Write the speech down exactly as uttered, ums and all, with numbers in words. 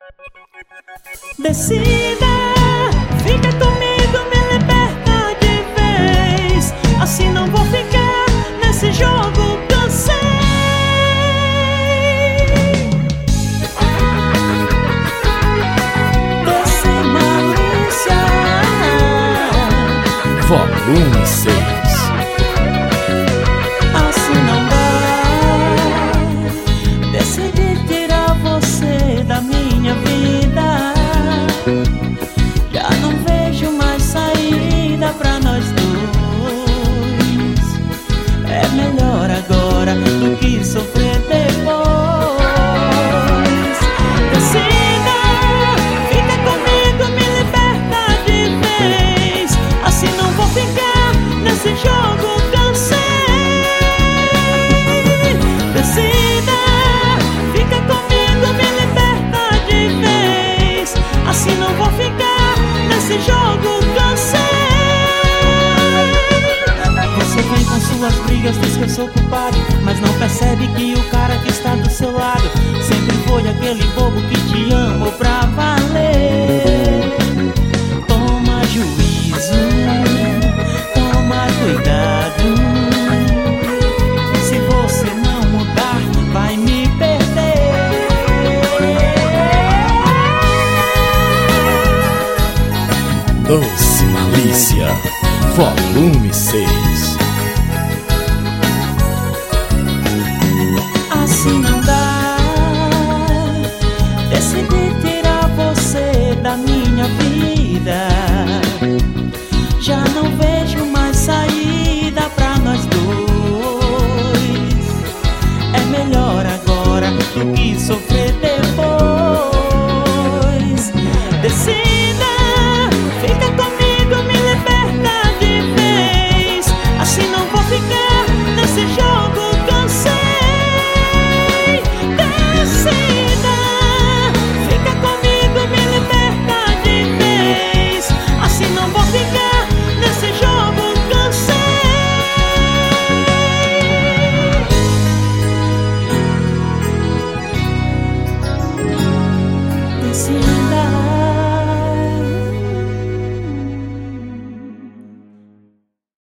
Decida, fica comigo, me liberta de vez. Assim não vou ficar nesse jogo, cansei. Doce malícia, Volume seis. assim não dá. Decidi tirar você da minha vida. Já não vejo mais saída pra nós dois. É melhor agora do que sofrer depois. Decida, fica comigo, me liberta de vez. Assim não vou ficar nesse jogo, cansei. Decida, fica comigo, me liberta de vez. Assim não vou ficar nesse jogo, cansei. Você vem com suas brigas, diz que eu sou culpado, mas não percebe que o cara que está do seu lado sempre foi aquele bobo que te amou pra valer. Toma juízo, toma cuidado. Se você não mudar, vai me perder. Doce Malícia, Volume seis. Assim não